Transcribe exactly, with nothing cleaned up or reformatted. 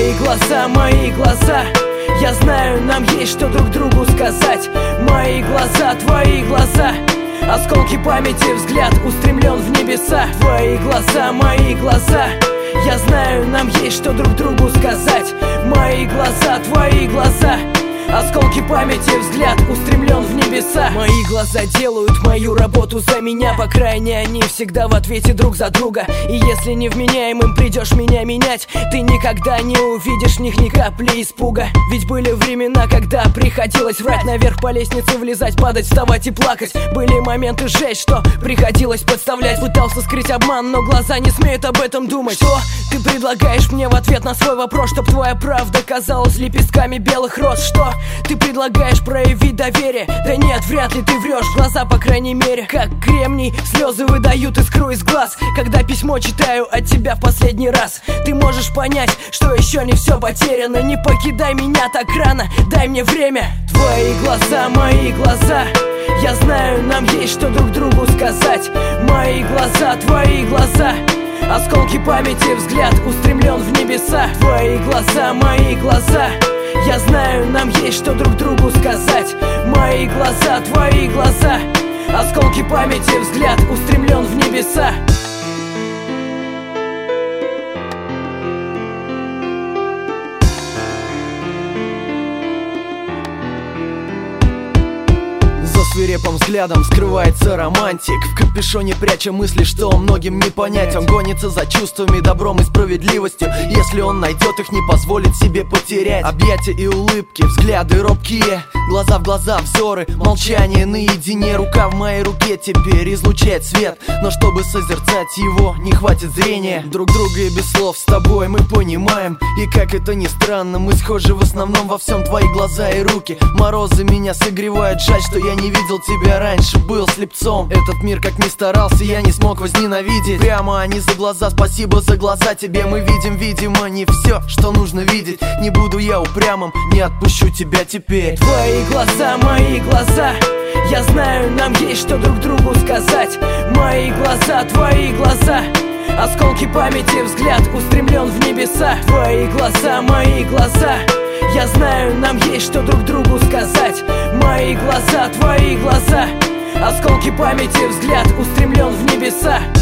Твои глаза, мои глаза, я знаю, нам есть что друг другу сказать. Мои глаза, твои глаза, осколки памяти, взгляд устремлен в небеса. Твои глаза, мои глаза, я знаю, нам есть что друг другу сказать. Мои глаза, твои глаза, осколки памяти, взгляд устремлен в небеса. Мои глаза делают мою работу за меня. По крайней они всегда в ответе друг за друга. И если невменяемым придешь меня менять, ты никогда не увидишь в них ни капли испуга. Ведь были времена, когда приходилось врать, наверх по лестнице влезать, падать, вставать и плакать. Были моменты жесть, что приходилось подставлять. Пытался скрыть обман, но глаза не смеют об этом думать. Что ты предлагаешь мне в ответ на свой вопрос? Чтоб твоя правда казалась лепестками белых роз. Что ты предлагаешь проявить доверие? Да нет, вряд ли ты врешь, глаза по крайней мере как кремний, слезы выдают искру из глаз. Когда письмо читаю от тебя в последний раз, ты можешь понять, что еще не все потеряно. Не покидай меня так рано, дай мне время. Твои глаза, мои глаза, я знаю, нам есть что друг другу сказать. Мои глаза, твои глаза, осколки памяти, взгляд устремлен в небеса. Твои глаза, мои глаза, я знаю, нам есть что друг другу сказать. Мои глаза, твои глаза, осколки памяти, взгляд устремлен в небеса. Свирепым взглядом скрывается романтик, в капюшоне пряча мысли, что многим не понять. Он гонится за чувствами, добром и справедливостью. Если он найдет их, не позволит себе потерять. Объятия и улыбки, взгляды робкие, глаза в глаза, взоры, молчание наедине. Рука в моей руке теперь излучает свет, но чтобы созерцать его, не хватит зрения. Друг друга и без слов с тобой мы понимаем. И как это ни странно, мы схожи в основном во всем. Твои глаза и руки, морозы меня согревают. Жаль, что я не видел тебя раньше, был слепцом. Этот мир как ни старался, я не смог возненавидеть. Прямо они за глаза, спасибо за глаза тебе. Мы видим, видимо, не все, что нужно видеть. Не буду я упрямым, не отпущу тебя теперь. Твои глаза, мои глаза, я знаю, нам есть что друг другу сказать. Мои глаза, твои глаза, осколки памяти, взгляд устремлен в небеса. Твои глаза, мои глаза, я знаю, нам есть что друг другу сказать. Мои глаза, твои глаза, осколки памяти, взгляд устремлен в небеса.